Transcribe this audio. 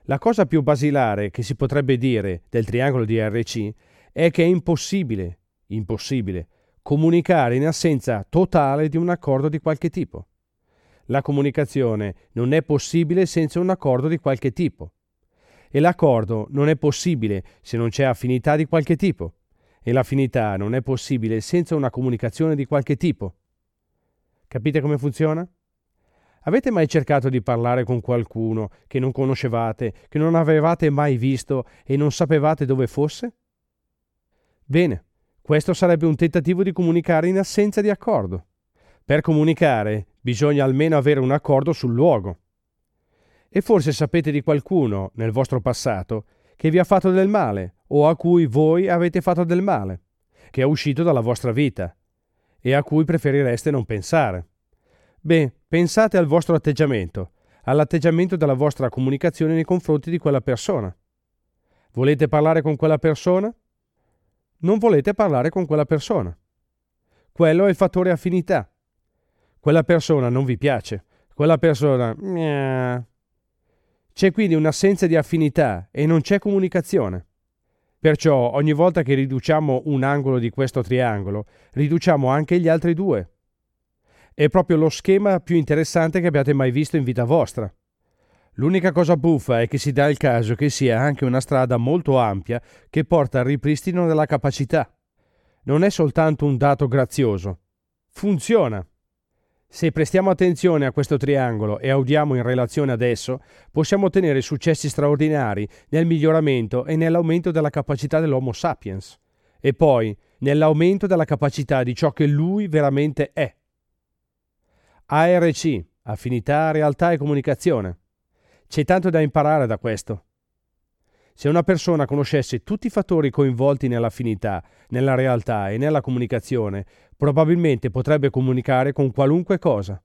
La cosa più basilare che si potrebbe dire del triangolo di RC è che è impossibile, comunicare in assenza totale di un accordo di qualche tipo. La comunicazione non è possibile senza un accordo di qualche tipo. E l'accordo non è possibile se non c'è affinità di qualche tipo. E l'affinità non è possibile senza una comunicazione di qualche tipo. Capite come funziona? Avete mai cercato di parlare con qualcuno che non conoscevate, che non avevate mai visto e non sapevate dove fosse? Bene, questo sarebbe un tentativo di comunicare in assenza di accordo. Per comunicare bisogna almeno avere un accordo sul luogo. E forse sapete di qualcuno nel vostro passato che vi ha fatto del male o a cui voi avete fatto del male, che è uscito dalla vostra vita e a cui preferireste non pensare. Beh, pensate al vostro atteggiamento, all'atteggiamento della vostra comunicazione nei confronti di quella persona. Volete parlare con quella persona? Non volete parlare con quella persona. Quello è il fattore affinità. Quella persona non vi piace. Quella persona... C'è quindi un'assenza di affinità e non c'è comunicazione. Perciò ogni volta che riduciamo un angolo di questo triangolo, riduciamo anche gli altri due. È proprio lo schema più interessante che abbiate mai visto in vita vostra. L'unica cosa buffa è che si dà il caso che sia anche una strada molto ampia che porta al ripristino della capacità. Non è soltanto un dato grazioso. Funziona. Se prestiamo attenzione a questo triangolo e audiamo in relazione ad esso, possiamo ottenere successi straordinari nel miglioramento e nell'aumento della capacità dell'Homo sapiens. E poi nell'aumento della capacità di ciò che lui veramente è. ARC, affinità, realtà e comunicazione. C'è tanto da imparare da questo. Se una persona conoscesse tutti i fattori coinvolti nell'affinità, nella realtà e nella comunicazione, probabilmente potrebbe comunicare con qualunque cosa.